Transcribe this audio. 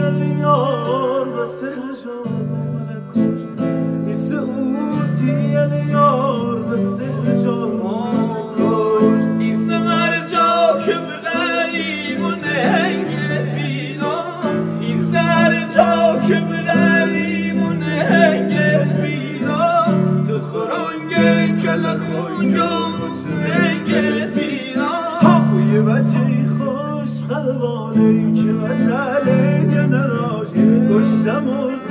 الیار و سهر جان کش نیست اوتی الیار و سهر جان کش این سمر جا که بریم و نهنگت بیدم این سر جا که بریم و نهنگت بیدم تو خرانگه کل خونجام و سمنگت بیدم یه بچه خوش قلبانه که وطنه نداشت گشتم